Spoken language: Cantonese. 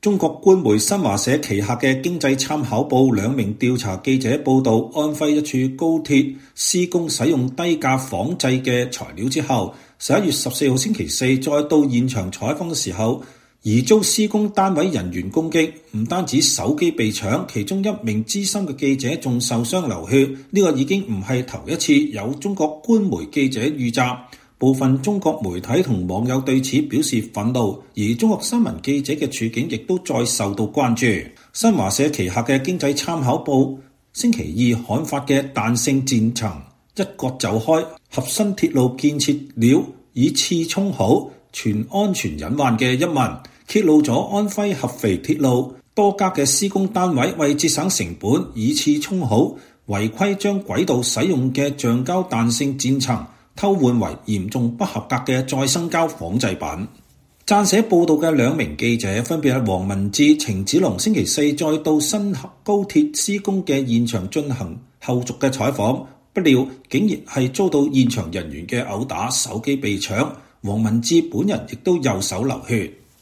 中國官媒新華社旗下嘅經濟參考報兩名調查記者報道，安徽一處高鐵施工使用低價仿製嘅材料之後，11月14號星期四再到現場採訪嘅時候，疑遭施工單位人員攻擊，唔單止手機被搶，其中一名資深嘅記者仲受傷流血。呢個已經唔係頭一次有中國官媒記者遇襲。部分中國媒體同網友對此表示憤怒，而中國新聞記者嘅處境亦都再受到關注。新華社旗下嘅經濟參考報星期二刊發嘅彈性漸層一割就開，合新鐵路建設料以次充好，全安全隱患嘅一文，揭露咗安徽合肥鐵路多家嘅施工單位為節省成本，以次充好，違規將軌道使用嘅橡膠彈性漸層偷換為嚴重不合格嘅再生膠仿製品。撰寫報道嘅兩名記者分別係黃文志、程子龍，星期四再到新高鐵施工嘅現場進行後續嘅採訪，不料竟然係遭到現場人員嘅毆打，手機被搶。黃文志本人亦都右手流血。